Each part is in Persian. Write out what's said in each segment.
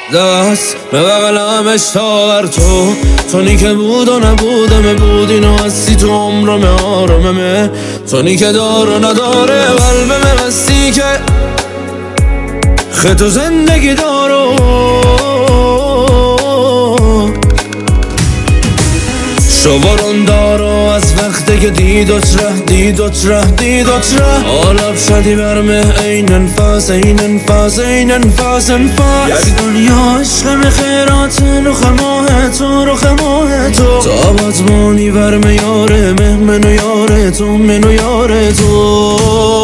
دست به بغلم اشتاور تونی که بود و نبودمه بود اینو هستی تو عمرمه آراممه تونی که دار و نداره قلبمه هستی که خط و زندگی دارو شوارون دارو از وقتی که دیدوت ره آلب شدی برمه این انفاس یک دنیا عشق خیرات رخ ماه تو تا بازمانی برمه یاره منو یاره تو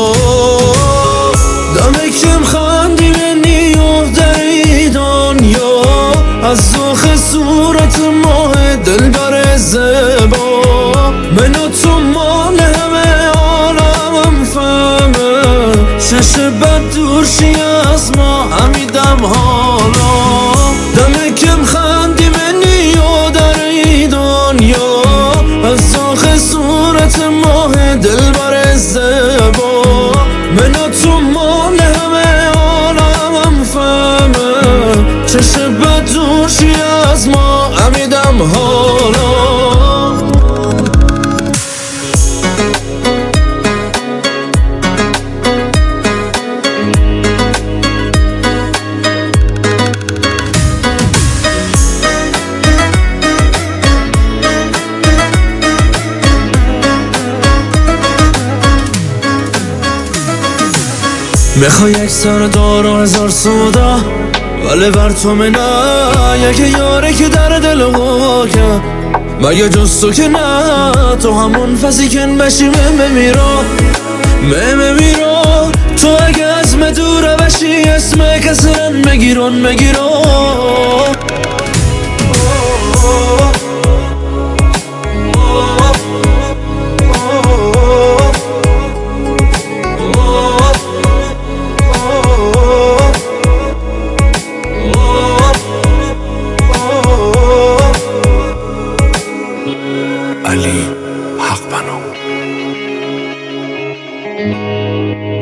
دمه کم خاندی منی و دری دنیا از زخ صورت ماه دلبر زبا منو تو مال همه عالمم فهمه چش بد دورشی از ما همیدم حالا دمه کم خاندی منی و دری دنیا از زخ صورت ماه دلبر زبا منو تو مال همه عالمم فهمه چش بد دورشی از ما همیدم حالا میخوای یک سر دار و هزار سودا ولی بر تو نه یک یاره که در دل و کرد مگه جز تو که نه تو همون فسی کن بشی میمیرو تو اگه از دوره بشی اسم کسرن مگیرون علی حق بنو